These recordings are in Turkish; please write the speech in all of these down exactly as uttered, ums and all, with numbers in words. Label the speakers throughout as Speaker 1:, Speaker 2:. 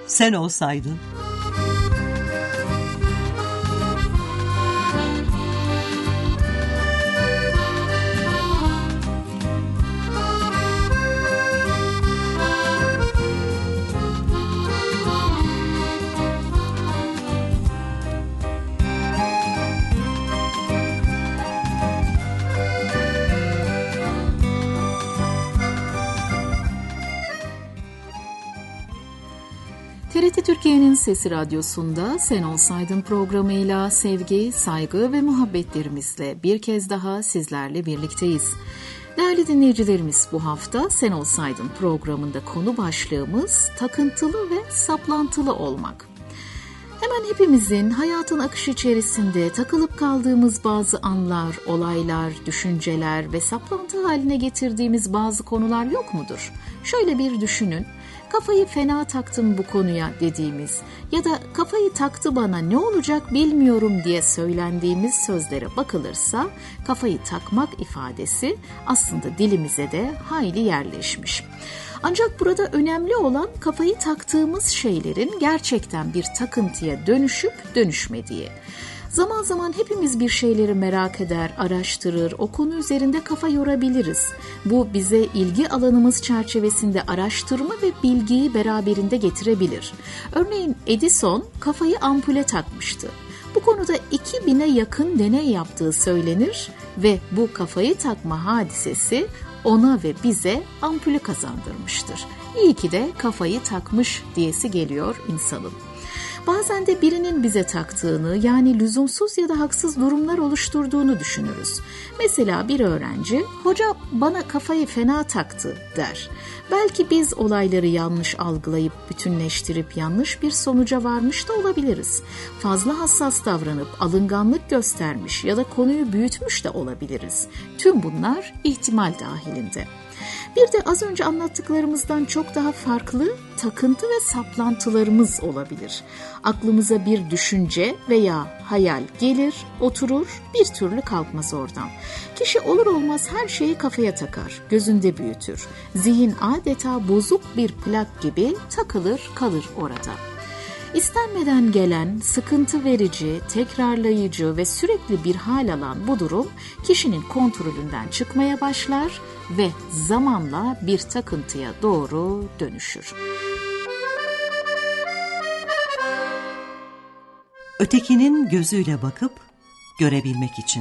Speaker 1: Sen olsaydın.
Speaker 2: T R T Türkiye'nin Sesi Radyosu'nda Sen Olsaydın programıyla sevgi, saygı ve muhabbetlerimizle bir kez daha sizlerle birlikteyiz. Değerli dinleyicilerimiz, bu hafta Sen Olsaydın programında konu başlığımız takıntılı ve saplantılı olmak. Hemen hepimizin hayatın akışı içerisinde takılıp kaldığımız bazı anlar, olaylar, düşünceler ve saplantı haline getirdiğimiz bazı konular yok mudur? Şöyle bir düşünün. Kafayı fena taktım bu konuya dediğimiz ya da kafayı taktı bana ne olacak bilmiyorum diye söylendiğimiz sözlere bakılırsa kafayı takmak ifadesi aslında dilimize de hayli yerleşmiş. Ancak burada önemli olan kafayı taktığımız şeylerin gerçekten bir takıntıya dönüşüp dönüşmediği. Zaman zaman hepimiz bir şeyleri merak eder, araştırır, o konu üzerinde kafa yorabiliriz. Bu bize ilgi alanımız çerçevesinde araştırma ve bilgiyi beraberinde getirebilir. Örneğin Edison kafayı ampule takmıştı. Bu konuda iki bine yakın deney yaptığı söylenir ve bu kafayı takma hadisesi ona ve bize ampulü kazandırmıştır. İyi ki de kafayı takmış diyesi geliyor insanın. Bazen de birinin bize taktığını, yani lüzumsuz ya da haksız durumlar oluşturduğunu düşünürüz. Mesela bir öğrenci, hoca bana kafayı fena taktı der. Belki biz olayları yanlış algılayıp bütünleştirip yanlış bir sonuca varmış da olabiliriz. Fazla hassas davranıp alınganlık göstermiş ya da konuyu büyütmüş de olabiliriz. Tüm bunlar ihtimal dahilinde. Bir de az önce anlattıklarımızdan çok daha farklı takıntı ve saplantılarımız olabilir. Aklımıza bir düşünce veya hayal gelir, oturur, bir türlü kalkmaz oradan. Kişi olur olmaz her şeyi kafaya takar, gözünde büyütür. Zihin adeta bozuk bir plak gibi takılır kalır orada. İstenmeden gelen, sıkıntı verici, tekrarlayıcı ve sürekli bir hal alan bu durum kişinin kontrolünden çıkmaya başlar ve zamanla bir takıntıya doğru dönüşür.
Speaker 1: Ötekinin gözüyle bakıp görebilmek için.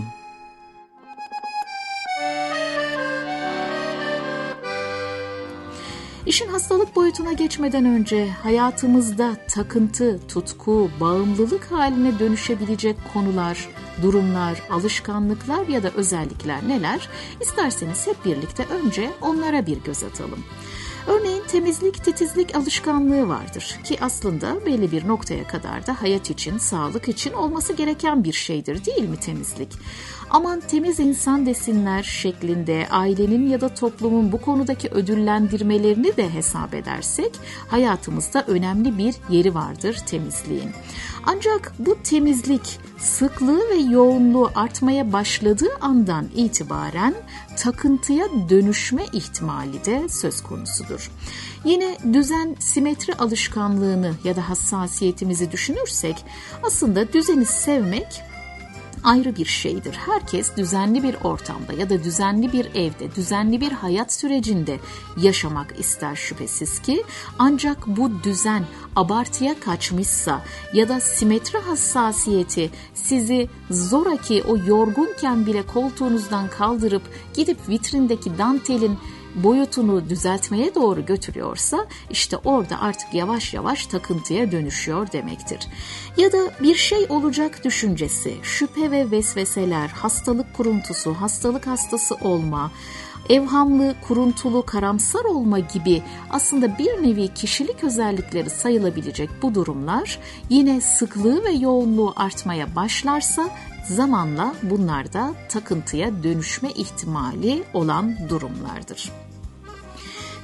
Speaker 2: İşin hastalık boyutuna geçmeden önce hayatımızda takıntı, tutku, bağımlılık haline dönüşebilecek konular, durumlar, alışkanlıklar ya da özellikler neler? İsterseniz hep birlikte önce onlara bir göz atalım. Örneğin temizlik, titizlik alışkanlığı vardır ki aslında belli bir noktaya kadar da hayat için, sağlık için olması gereken bir şeydir, değil mi temizlik? Aman temiz insan desinler şeklinde ailenin ya da toplumun bu konudaki ödüllendirmelerini de hesap edersek hayatımızda önemli bir yeri vardır temizliğin. Ancak bu temizlik sıklığı ve yoğunluğu artmaya başladığı andan itibaren takıntıya dönüşme ihtimali de söz konusudur. Yine düzen, simetri alışkanlığını ya da hassasiyetimizi düşünürsek aslında düzeni sevmek ayrı bir şeydir. Herkes düzenli bir ortamda ya da düzenli bir evde, düzenli bir hayat sürecinde yaşamak ister şüphesiz ki. Ancak bu düzen abartıya kaçmışsa ya da simetri hassasiyeti sizi zoraki o yorgunken bile koltuğunuzdan kaldırıp gidip vitrindeki dantelin boyutunu düzeltmeye doğru götürüyorsa işte orada artık yavaş yavaş takıntıya dönüşüyor demektir. Ya da bir şey olacak düşüncesi, şüphe ve vesveseler, hastalık kuruntusu, hastalık hastası olma, evhamlı, kuruntulu, karamsar olma gibi aslında bir nevi kişilik özellikleri sayılabilecek bu durumlar yine sıklığı ve yoğunluğu artmaya başlarsa zamanla bunlar da takıntıya dönüşme ihtimali olan durumlardır.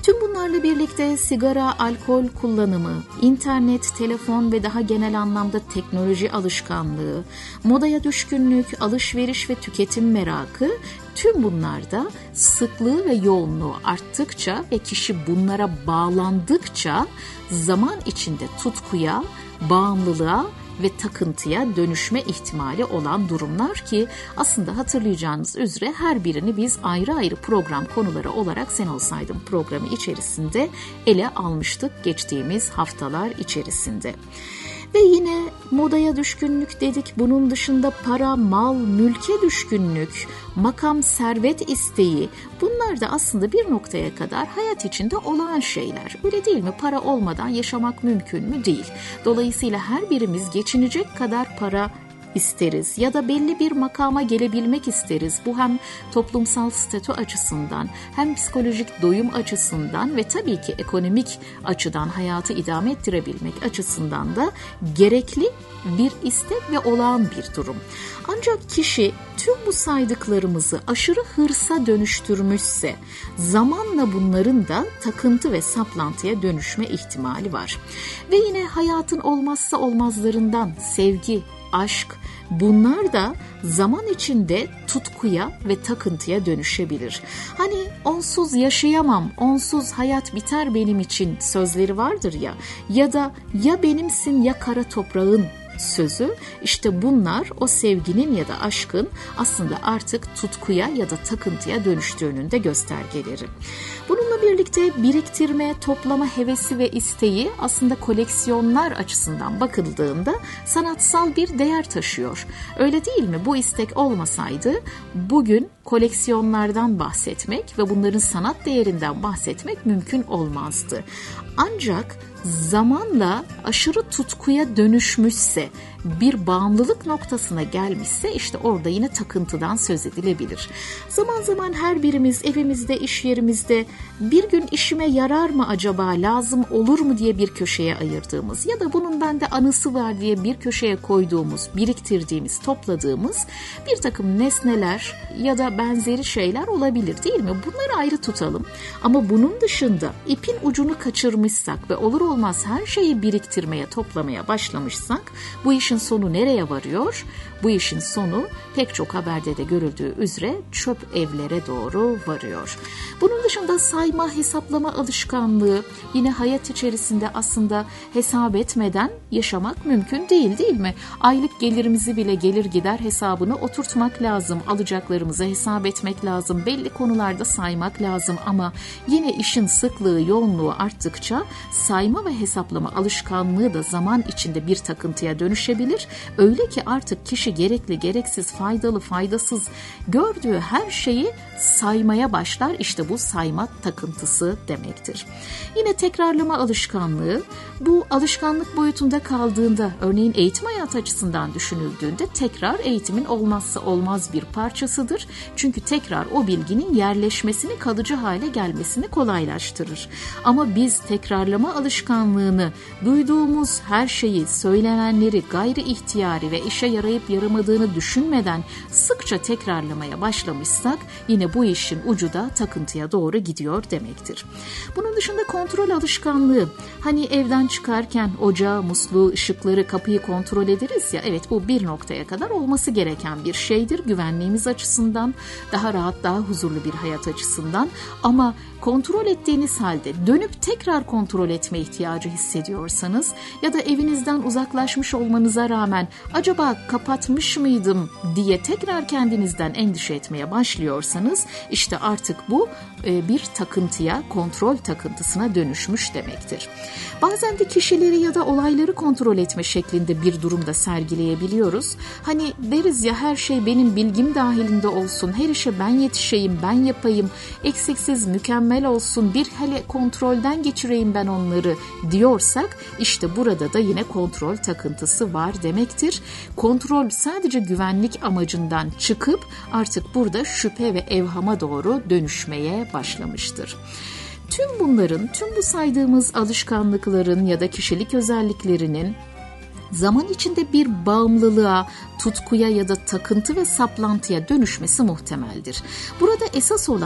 Speaker 2: Tüm bunlarla birlikte sigara, alkol kullanımı, internet, telefon ve daha genel anlamda teknoloji alışkanlığı, modaya düşkünlük, alışveriş ve tüketim merakı, tüm bunlarda sıklığı ve yoğunluğu arttıkça ve kişi bunlara bağlandıkça zaman içinde tutkuya, bağımlılığa ve takıntıya dönüşme ihtimali olan durumlar ki aslında hatırlayacağınız üzere her birini biz ayrı ayrı program konuları olarak Sen Olsaydın programı içerisinde ele almıştık geçtiğimiz haftalar içerisinde. Ve yine modaya düşkünlük dedik. Bunun dışında para, mal, mülke düşkünlük, makam, servet isteği, bunlar da aslında bir noktaya kadar hayat içinde olağan şeyler. Öyle değil mi? Para olmadan yaşamak mümkün mü? Değil. Dolayısıyla her birimiz geçinecek kadar para isteriz ya da belli bir makama gelebilmek isteriz. Bu hem toplumsal statü açısından hem psikolojik doyum açısından ve tabii ki ekonomik açıdan hayatı idame ettirebilmek açısından da gerekli bir istek ve olağan bir durum. Ancak kişi tüm bu saydıklarımızı aşırı hırsa dönüştürmüşse zamanla bunların da takıntı ve saplantıya dönüşme ihtimali var. Ve yine hayatın olmazsa olmazlarından sevgi, aşk, bunlar da zaman içinde tutkuya ve takıntıya dönüşebilir. Hani onsuz yaşayamam, onsuz hayat biter benim için sözleri vardır ya, ya da ya benimsin ya kara toprağın sözü, işte bunlar o sevginin ya da aşkın aslında artık tutkuya ya da takıntıya dönüştüğünün de göstergeleri. Bununla birlikte biriktirme, toplama hevesi ve isteği aslında koleksiyonlar açısından bakıldığında sanatsal bir değer taşıyor. Öyle değil mi? Bu istek olmasaydı bugün koleksiyonlardan bahsetmek ve bunların sanat değerinden bahsetmek mümkün olmazdı. Ancak zamanla aşırı tutkuya dönüşmüşse, bir bağımlılık noktasına gelmişse işte orada yine takıntıdan söz edilebilir. Zaman zaman her birimiz evimizde, iş yerimizde bir gün işime yarar mı acaba, lazım olur mu diye bir köşeye ayırdığımız ya da bunun bende anısı var diye bir köşeye koyduğumuz, biriktirdiğimiz, topladığımız bir takım nesneler ya da benzeri şeyler olabilir değil mi? Bunları ayrı tutalım. Ama bunun dışında ipin ucunu kaçırmışsak ve olur olmaz her şeyi biriktirmeye, toplamaya başlamışsak bu işin sonu nereye varıyor? Bu işin sonu pek çok haberde de görüldüğü üzere çöp evlere doğru varıyor. Bunun dışında sayma, hesaplama alışkanlığı yine hayat içerisinde aslında hesap etmeden yaşamak mümkün değil, değil mi? Aylık gelirimizi bile gelir gider hesabını oturtmak lazım. Alacaklarımızı hesap etmek lazım. Belli konularda saymak lazım ama yine işin sıklığı, yoğunluğu arttıkça sayma ve hesaplama alışkanlığı da zaman içinde bir takıntıya dönüşebilir. Öyle ki artık kişi gerekli, gereksiz, faydalı, faydasız gördüğü her şeyi saymaya başlar. İşte bu sayma takıntısı demektir. Yine tekrarlama alışkanlığı, bu alışkanlık boyutunda kaldığında, örneğin eğitim hayatı açısından düşünüldüğünde tekrar eğitimin olmazsa olmaz bir parçasıdır. Çünkü tekrar o bilginin yerleşmesini, kalıcı hale gelmesini kolaylaştırır. Ama biz tekrarlama alışkanlığını, duyduğumuz her şeyi, söylenenleri gayri ihtiyari ve işe yarayıp yaramadığını düşünmeden sıkça tekrarlamaya başlamışsak yine bu işin ucu da takıntıya doğru gidiyor demektir. Bunun dışında kontrol alışkanlığı, hani evden çıkarken ocağı, musluğu, ışıkları, kapıyı kontrol ederiz ya, evet bu bir noktaya kadar olması gereken bir şeydir güvenliğimiz açısından, daha rahat, daha huzurlu bir hayat açısından, ama kontrol ettiğiniz halde dönüp tekrar kontrol etme ihtiyacı hissediyorsanız ya da evinizden uzaklaşmış olmanıza rağmen acaba kapatmış mıydım diye tekrar kendinizden endişe etmeye başlıyorsanız işte artık bu bir takıntıya, kontrol takıntısına dönüşmüş demektir. Bazen de kişileri ya da olayları kontrol etme şeklinde bir durumda sergileyebiliyoruz. Hani deriz ya, her şey benim bilgim dahilinde olsun, her işe ben yetişeyim, ben yapayım, eksiksiz, mükemmel olsun, bir hele kontrolden geçireyim ben onları diyorsak işte burada da yine kontrol takıntısı var demektir. Kontrol sadece güvenlik amacından çıkıp artık burada şüphe ve evhama doğru dönüşmeye başlamıştır. Tüm bunların, tüm bu saydığımız alışkanlıkların ya da kişilik özelliklerinin zaman içinde bir bağımlılığa, tutkuya ya da takıntı ve saplantıya dönüşmesi muhtemeldir. Burada esas olan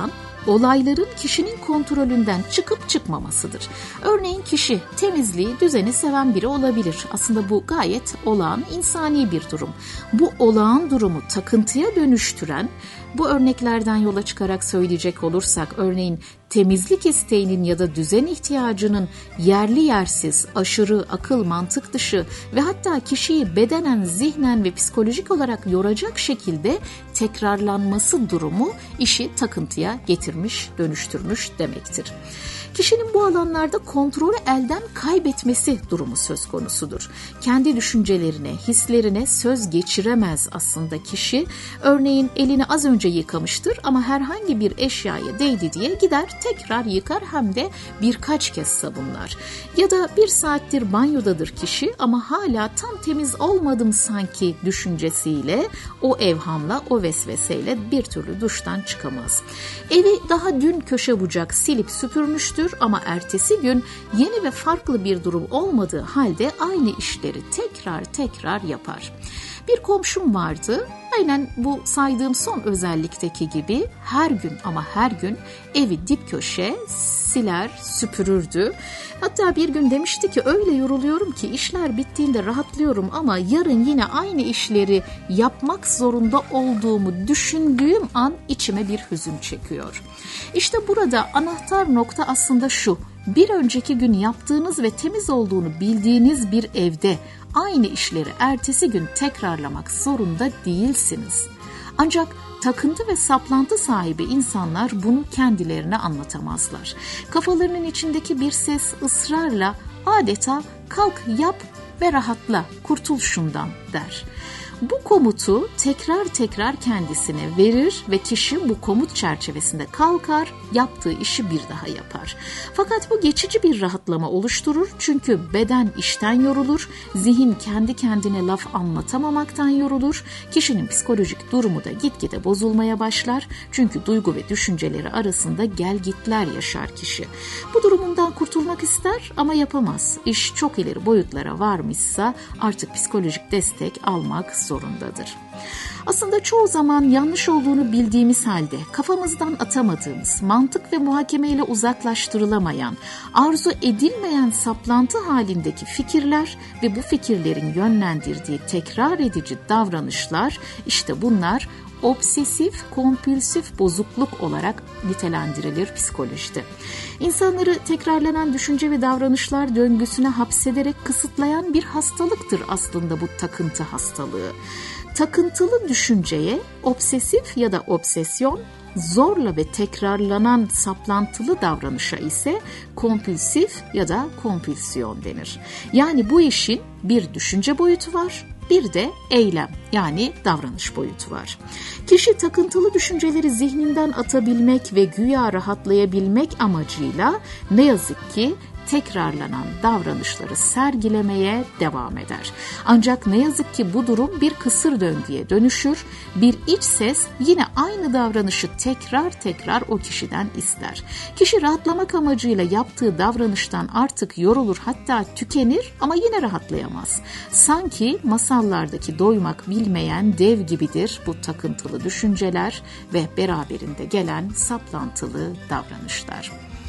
Speaker 2: olayların kişinin kontrolünden çıkıp çıkmamasıdır. Örneğin kişi temizliği, düzeni seven biri olabilir. Aslında bu gayet olağan, insani bir durum. Bu olağan durumu takıntıya dönüştüren, bu örneklerden yola çıkarak söyleyecek olursak, örneğin temizlik isteğinin ya da düzen ihtiyacının yerli yersiz, aşırı, akıl, mantık dışı ve hatta kişiyi bedenen, zihnen ve psikolojik olarak yoracak şekilde tekrarlanması durumu işi takıntıya getirmiş, dönüştürmüş demektir. Kişinin bu alanlarda kontrolü elden kaybetmesi durumu söz konusudur. Kendi düşüncelerine, hislerine söz geçiremez aslında kişi. Örneğin elini az önce yıkamıştır ama herhangi bir eşyaya değdi diye gider tekrar yıkar, hem de birkaç kez sabunlar. Ya da bir saattir banyodadır kişi ama hala tam temiz olmadım sanki düşüncesiyle, o evhamla, o vesveseyle bir türlü duştan çıkamaz. Evi daha dün köşe bucak silip süpürmüştür ama ertesi gün yeni ve farklı bir durum olmadığı halde aynı işleri tekrar tekrar yapar. Bir komşum vardı, aynen bu saydığım son özellikteki gibi her gün ama her gün evi dip köşe siler, süpürürdü. Hatta bir gün demişti ki öyle yoruluyorum ki işler bittiğinde rahatlıyorum ama yarın yine aynı işleri yapmak zorunda olduğumu düşündüğüm an içime bir hüzün çekiyor. İşte burada anahtar nokta aslında şu: bir önceki gün yaptığınız ve temiz olduğunu bildiğiniz bir evde aynı işleri ertesi gün tekrarlamak zorunda değilsiniz. Ancak takıntı ve saplantı sahibi insanlar bunu kendilerine anlatamazlar. Kafalarının içindeki bir ses ısrarla adeta kalk yap ve rahatla, kurtul şundan der. Bu komutu tekrar tekrar kendisine verir ve kişi bu komut çerçevesinde kalkar, yaptığı işi bir daha yapar. Fakat bu geçici bir rahatlama oluşturur çünkü beden işten yorulur, zihin kendi kendine laf anlatamamaktan yorulur, kişinin psikolojik durumu da gitgide bozulmaya başlar çünkü duygu ve düşünceleri arasında gelgitler yaşar kişi. Bu durumundan kurtulmak ister ama yapamaz. İş çok ileri boyutlara varmışsa artık psikolojik destek almak zorundadır. Aslında çoğu zaman yanlış olduğunu bildiğimiz halde kafamızdan atamadığımız, mantık ve muhakemeyle uzaklaştırılamayan, arzu edilmeyen saplantı halindeki fikirler ve bu fikirlerin yönlendirdiği tekrar edici davranışlar, işte bunlar obsesif kompulsif bozukluk olarak nitelendirilir psikolojide. İnsanları tekrarlanan düşünce ve davranışlar döngüsüne hapsederek kısıtlayan bir hastalıktır aslında bu takıntı hastalığı. Takıntılı düşünceye obsesif ya da obsesyon, zorla ve tekrarlanan saplantılı davranışa ise kompulsif ya da kompülsiyon denir. Yani bu işin bir düşünce boyutu var, bir de eylem yani davranış boyutu var. Kişi takıntılı düşünceleri zihninden atabilmek ve güya rahatlayabilmek amacıyla ne yazık ki tekrarlanan davranışları sergilemeye devam eder. Ancak ne yazık ki bu durum bir kısır döngüye dönüşür. Bir iç ses yine aynı davranışı tekrar tekrar o kişiden ister. Kişi rahatlamak amacıyla yaptığı davranıştan artık yorulur, hatta tükenir ama yine rahatlayamaz. Sanki masallardaki doymak bilmeyen dev gibidir bu takıntılı düşünceler ve beraberinde gelen saplantılı davranışlar.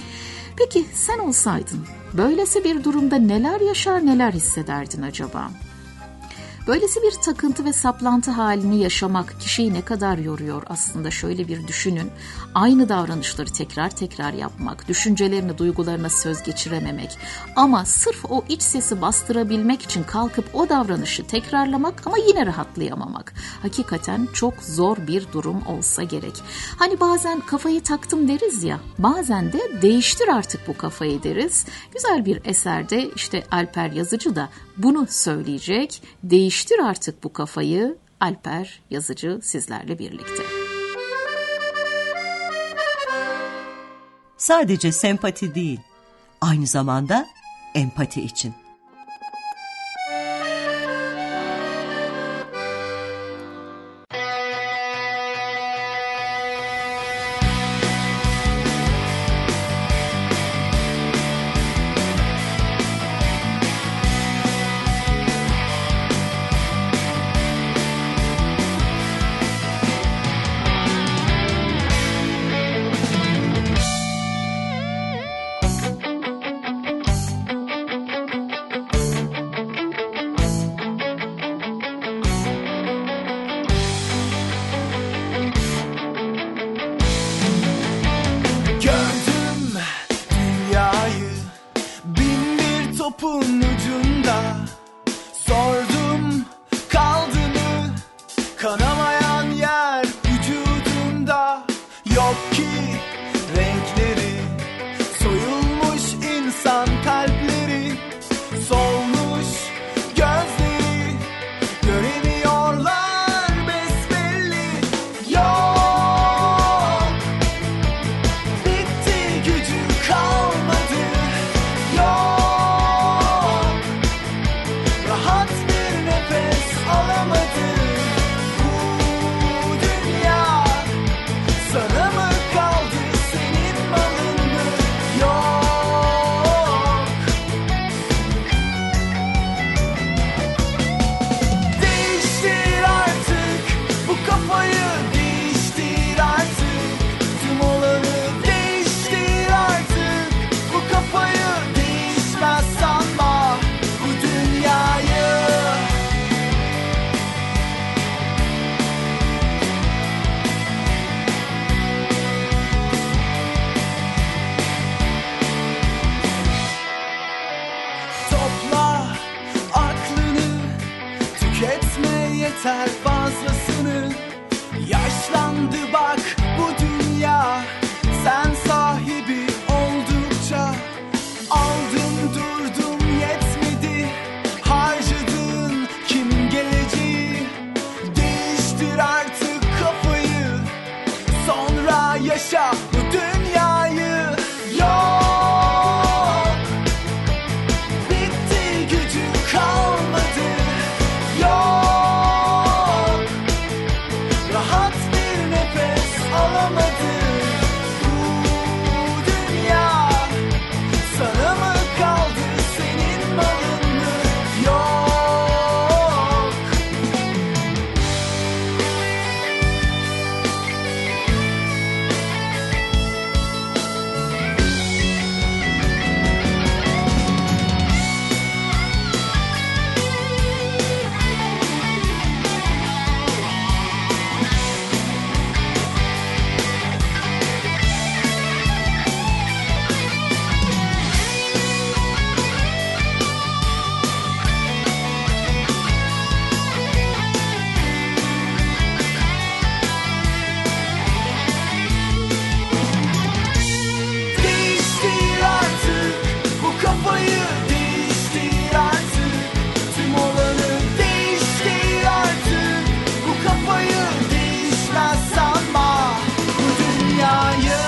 Speaker 2: Peki sen olsaydın böylesi bir durumda neler yaşar, neler hissederdin acaba? Böylesi bir takıntı ve saplantı halini yaşamak kişiyi ne kadar yoruyor aslında, şöyle bir düşünün. Aynı davranışları tekrar tekrar yapmak, düşüncelerini, duygularına söz geçirememek ama sırf o iç sesi bastırabilmek için kalkıp o davranışı tekrarlamak ama yine rahatlayamamak. Hakikaten çok zor bir durum olsa gerek. Hani bazen kafayı taktım deriz ya, bazen de değiştir artık bu kafayı deriz. Güzel bir eserde işte Alper Yazıcı da bunu söyleyecek. Değiştir artık bu kafayı. Alper Yazıcı sizlerle birlikte.
Speaker 1: Sadece sempati değil, aynı zamanda empati için.
Speaker 3: topun ucunda. Sordum kaldı mı kanamayan yer vücudunda. Yok ki renkleri soyulmuş insan kalpleri, solmuş gözleri göremiyorlar besbelli. Yok, bitti gücü kalmadı. Yok, rahat bir nefes alamadı. Bu dünya sana mı kaldı, senin malın mı? Yok. Değiştir artık bu kafayı, değiştir artık tüm olanı, değiştir artık bu kafayı. Değişmez sanma bu dünyayı. Topla aklını, tüketme yeter fazlasını. Yaşlandı bak bu dünya, sen sahibi oldukça. Aldın durdum yetmedi, harcadın kim geleceği. Değiştir artık kafayı, sonra yaşa bu dünyayı. Yok, bitti gücü kalmadı. Yok, rahat bir nefes alamadı. Bu dünya sana mı kaldı, senin malın mı? Yok. Değiştir artık bu kafayı, değiştir artık tüm olanı, değiştir artık bu kafayı. Değişmez sanma bu dünyayı.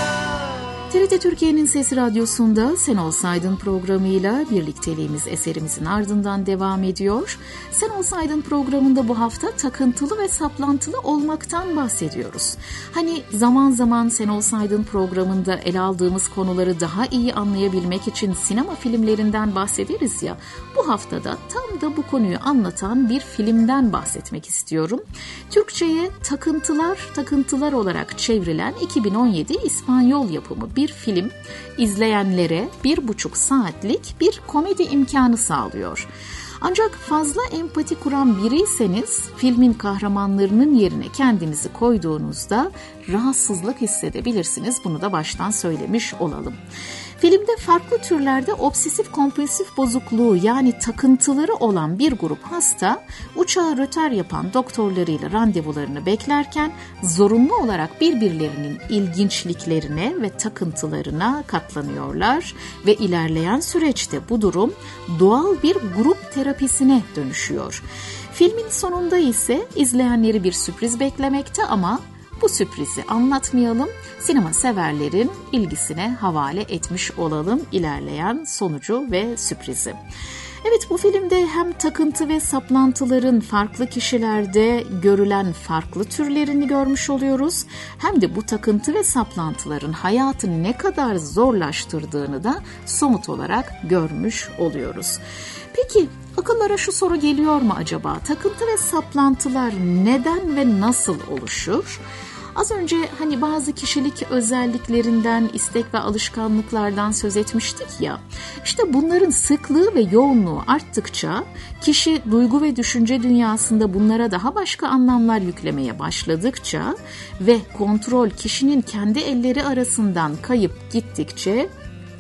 Speaker 2: T R T Türkiye'nin Sesi Radyosu'nda Sen Olsaydın programıyla birlikteliğimiz eserimizin ardından devam ediyor. Sen Olsaydın programında bu hafta takıntılı ve saplantılı olmaktan bahsediyoruz. Hani zaman zaman Sen Olsaydın programında ele aldığımız konuları daha iyi anlayabilmek için sinema filmlerinden bahsederiz ya. Bu haftada tam da bu konuyu anlatan bir filmden bahsetmek istiyorum. Türkçe'ye Takıntılar, Takıntılar olarak çevrilen iki bin on yedi İspanyol yapımı bir film izleyenlere bir buçuk saatlik bir komedi imkanı sağlıyor. Ancak fazla empati kuran biriyseniz filmin kahramanlarının yerine kendinizi koyduğunuzda rahatsızlık hissedebilirsiniz. Bunu da baştan söylemiş olalım. Filmde farklı türlerde obsesif kompulsif bozukluğu yani takıntıları olan bir grup hasta uçağa rötar yapan doktorlarıyla randevularını beklerken zorunlu olarak birbirlerinin ilginçliklerine ve takıntılarına katlanıyorlar ve ilerleyen süreçte bu durum doğal bir grup terapisine dönüşüyor. Filmin sonunda ise izleyenleri bir sürpriz beklemekte ama bu sürprizi anlatmayalım, sinema severlerin ilgisine havale etmiş olalım ilerleyen sonucu ve sürprizi. Evet, bu filmde hem takıntı ve saplantıların farklı kişilerde görülen farklı türlerini görmüş oluyoruz, hem de bu takıntı ve saplantıların hayatı ne kadar zorlaştırdığını da somut olarak görmüş oluyoruz. Peki akıllara şu soru geliyor mu acaba? Takıntı ve saplantılar neden ve nasıl oluşur? Az önce hani bazı kişilik özelliklerinden, istek ve alışkanlıklardan söz etmiştik ya. İşte bunların sıklığı ve yoğunluğu arttıkça kişi duygu ve düşünce dünyasında bunlara daha başka anlamlar yüklemeye başladıkça ve kontrol kişinin kendi elleri arasından kayıp gittikçe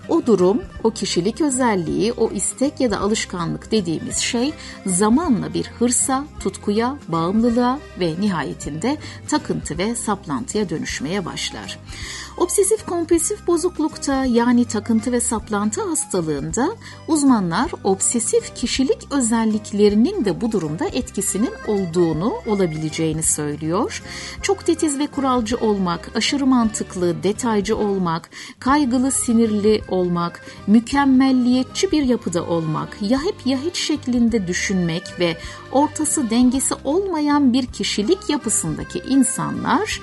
Speaker 2: o durum, o kişilik özelliği, o istek ya da alışkanlık dediğimiz şey zamanla bir hırsa, tutkuya, bağımlılığa ve nihayetinde takıntı ve saplantıya dönüşmeye başlar. Obsesif kompulsif bozuklukta yani takıntı ve saplantı hastalığında uzmanlar obsesif kişilik özelliklerinin de bu durumda etkisinin olduğunu, olabileceğini söylüyor. Çok titiz ve kuralcı olmak, aşırı mantıklı, detaycı olmak, kaygılı, sinirli olmak, mükemmelliyetçi bir yapıda olmak, ya hep ya hiç şeklinde düşünmek ve ortası dengesi olmayan bir kişilik yapısındaki insanlar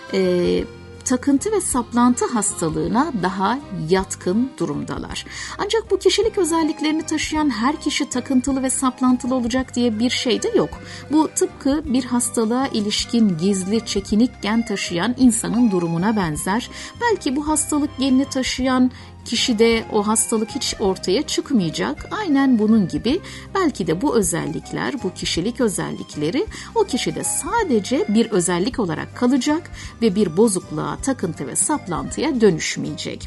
Speaker 2: e, takıntı ve saplantı hastalığına daha yatkın durumdalar. Ancak bu kişilik özelliklerini taşıyan her kişi takıntılı ve saplantılı olacak diye bir şey de yok. Bu tıpkı bir hastalığa ilişkin gizli, çekinik gen taşıyan insanın durumuna benzer. Belki bu hastalık genini taşıyan kişide o hastalık hiç ortaya çıkmayacak. Aynen bunun gibi belki de bu özellikler, bu kişilik özellikleri o kişide sadece bir özellik olarak kalacak ve bir bozukluğa, takıntı ve saplantıya dönüşmeyecek.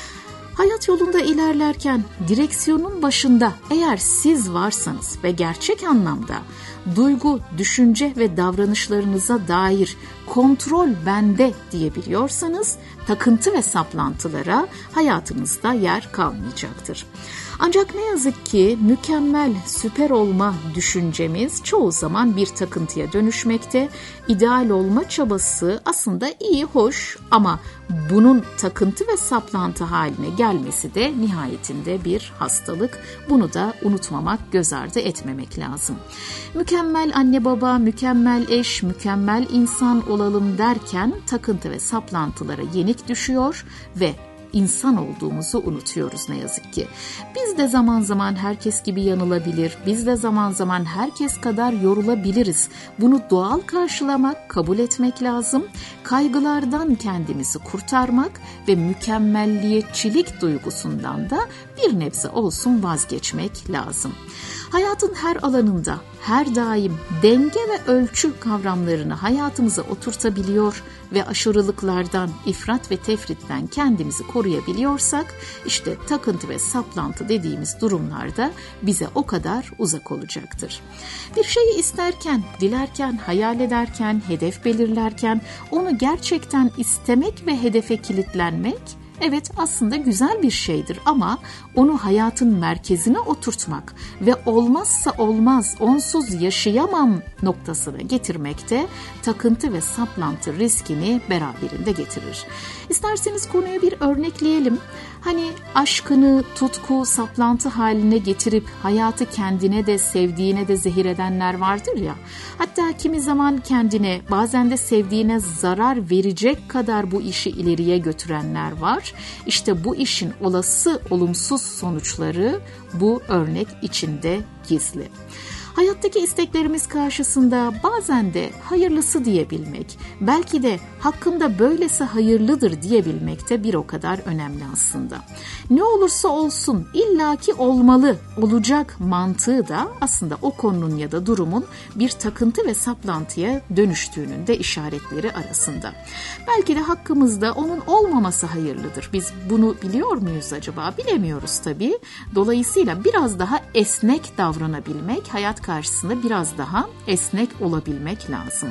Speaker 2: Hayat yolunda ilerlerken direksiyonun başında eğer siz varsanız ve gerçek anlamda duygu, düşünce ve davranışlarınıza dair kontrol bende diyebiliyorsanız takıntı ve saplantılara hayatınızda yer kalmayacaktır. Ancak ne yazık ki mükemmel, süper olma düşüncemiz çoğu zaman bir takıntıya dönüşmekte. İdeal olma çabası aslında iyi, hoş ama bunun takıntı ve saplantı haline gelmesi de nihayetinde bir hastalık. Bunu da unutmamak, göz ardı etmemek lazım. Mükemmel anne baba, mükemmel eş, mükemmel insan olalım derken takıntı ve saplantılara yenik düşüyor ve İnsan olduğumuzu unutuyoruz ne yazık ki. Biz de zaman zaman herkes gibi yanılabilir, biz de zaman zaman herkes kadar yorulabiliriz. Bunu doğal karşılamak, kabul etmek lazım. Kaygılardan kendimizi kurtarmak ve mükemmelliyetçilik duygusundan da bir nebze olsun vazgeçmek lazım. Hayatın her alanında, her daim denge ve ölçü kavramlarını hayatımıza oturtabiliyor ve aşırılıklardan, ifrat ve tefritten kendimizi koruyabiliyorsak, işte takıntı ve saplantı dediğimiz durumlarda bize o kadar uzak olacaktır. Bir şeyi isterken, dilerken, hayal ederken, hedef belirlerken onu gerçekten istemek ve hedefe kilitlenmek, evet aslında güzel bir şeydir ama onu hayatın merkezine oturtmak ve olmazsa olmaz, onsuz yaşayamam noktasına getirmekte takıntı ve saplantı riskini beraberinde getirir. İsterseniz konuyu bir örnekleyelim. Hani aşkını tutku, saplantı haline getirip hayatı kendine de sevdiğine de zehir edenler vardır ya. Hatta kimi zaman kendine, bazen de sevdiğine zarar verecek kadar bu işi ileriye götürenler var. İşte bu işin olası olumsuz sonuçları bu örnek içinde gizli. Hayattaki isteklerimiz karşısında bazen de hayırlısı diyebilmek, belki de hakkımda böylesi hayırlıdır diyebilmek de bir o kadar önemli aslında. Ne olursa olsun illaki olmalı, olacak mantığı da aslında o konunun ya da durumun bir takıntı ve saplantıya dönüştüğünün de işaretleri arasında. Belki de hakkımızda onun olmaması hayırlıdır. Biz bunu biliyor muyuz acaba? Bilemiyoruz tabii. Dolayısıyla biraz daha esnek davranabilmek, hayat karşısında biraz daha esnek olabilmek lazım.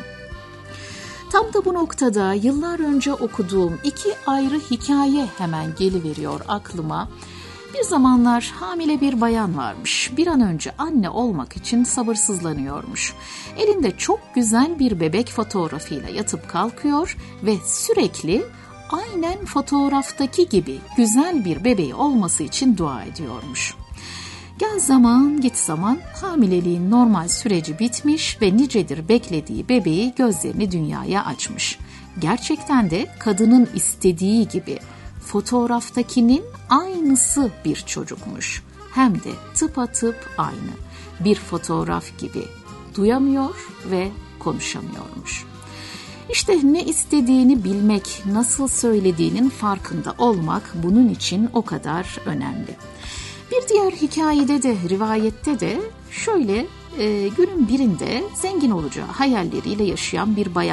Speaker 2: Tam da bu noktada yıllar önce okuduğum iki ayrı hikaye hemen geliveriyor aklıma. Bir zamanlar hamile bir bayan varmış. Bir an önce anne olmak için sabırsızlanıyormuş. Elinde çok güzel bir bebek fotoğrafıyla yatıp kalkıyor ve sürekli aynen fotoğraftaki gibi güzel bir bebeği olması için dua ediyormuş. Gel zaman git zaman hamileliğin normal süreci bitmiş ve nicedir beklediği bebeği gözlerini dünyaya açmış. Gerçekten de kadının istediği gibi fotoğraftakinin aynısı bir çocukmuş. Hem de tıpatıp aynı. Bir fotoğraf gibi duyamıyor ve konuşamıyormuş. İşte ne istediğini bilmek, nasıl söylediğinin farkında olmak bunun için o kadar önemli. Bir diğer hikayede de, rivayette de şöyle e, günün birinde zengin olacağı hayalleriyle yaşayan bir bayan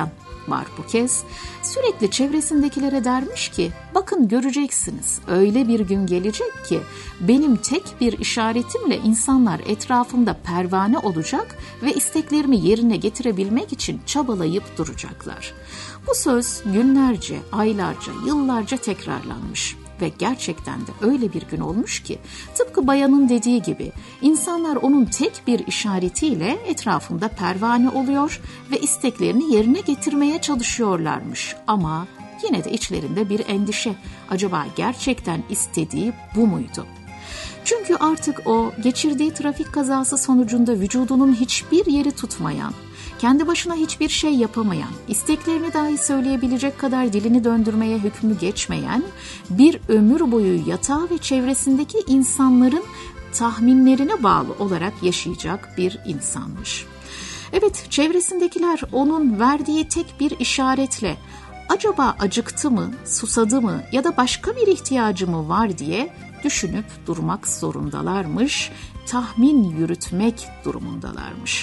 Speaker 2: var bu kez. Sürekli çevresindekilere dermiş ki, bakın göreceksiniz, öyle bir gün gelecek ki benim tek bir işaretimle insanlar etrafımda pervane olacak ve isteklerimi yerine getirebilmek için çabalayıp duracaklar. Bu söz günlerce, aylarca, yıllarca tekrarlanmış. Ve gerçekten de öyle bir gün olmuş ki tıpkı bayanın dediği gibi insanlar onun tek bir işaretiyle etrafında pervane oluyor ve isteklerini yerine getirmeye çalışıyorlarmış. Ama yine de içlerinde bir endişe. Acaba gerçekten istediği bu muydu? Çünkü artık o geçirdiği trafik kazası sonucunda vücudunun hiçbir yeri tutmayan, kendi başına hiçbir şey yapamayan, isteklerini dahi söyleyebilecek kadar dilini döndürmeye hükmü geçmeyen, bir ömür boyu yatağı ve çevresindeki insanların tahminlerine bağlı olarak yaşayacak bir insanmış. Evet, çevresindekiler onun verdiği tek bir işaretle acaba acıktı mı, susadı mı ya da başka bir ihtiyacı mı var diye düşünüp durmak zorundalarmış, tahmin yürütmek durumundalarmış.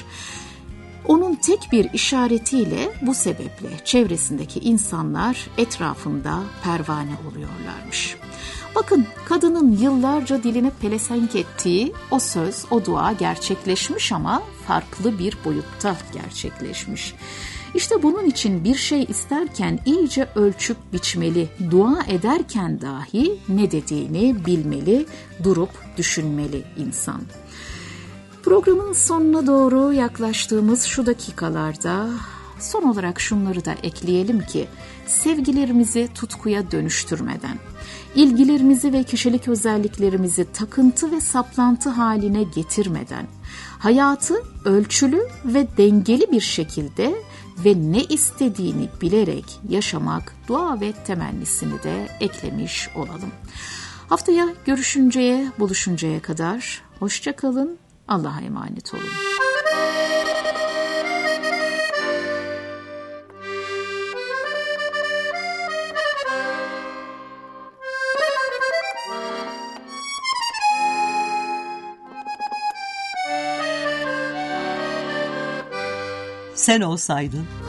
Speaker 2: Onun tek bir işaretiyle bu sebeple çevresindeki insanlar etrafında pervane oluyorlarmış. Bakın, kadının yıllarca diline pelesenk ettiği o söz, o dua gerçekleşmiş ama farklı bir boyutta gerçekleşmiş. İşte bunun için bir şey isterken iyice ölçüp biçmeli, dua ederken dahi ne dediğini bilmeli, durup düşünmeli insan. Programın sonuna doğru yaklaştığımız şu dakikalarda son olarak şunları da ekleyelim ki sevgilerimizi tutkuya dönüştürmeden, ilgilerimizi ve kişilik özelliklerimizi takıntı ve saplantı haline getirmeden, hayatı ölçülü ve dengeli bir şekilde ve ne istediğini bilerek yaşamak dua ve temennisini de eklemiş olalım. Haftaya görüşünceye, buluşuncaya kadar hoşça kalın. Allah'a emanet olun.
Speaker 1: Sen olsaydın.